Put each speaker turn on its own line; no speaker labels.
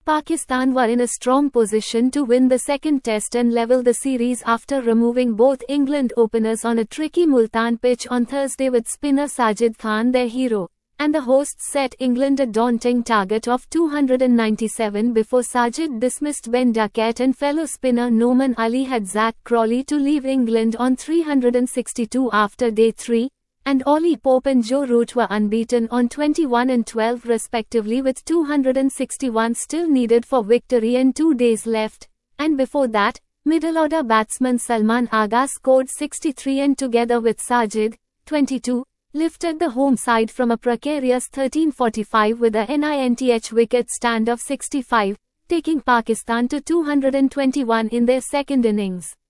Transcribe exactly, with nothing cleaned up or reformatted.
Pakistan were in a strong position to win the second test and level the series after removing both England openers on a tricky Multan pitch on Thursday with spinner Sajid Khan their hero, and the hosts set England a daunting target of two hundred ninety-seven before Sajid dismissed Ben Duckett and fellow spinner Noman Ali had Zach Crawley to leave England on three hundred sixty-two after day three, and Ollie Pope and Joe Root were unbeaten on twenty-one and twelve respectively with two hundred sixty-one still needed for victory and two days left, and before that, middle-order batsman Salman Agha scored sixty-three and together with Sajid, twenty-two, lifted the home side from a precarious thirteen forty-five with a ninth wicket stand of sixty-five, taking Pakistan to two hundred twenty-one in their second innings.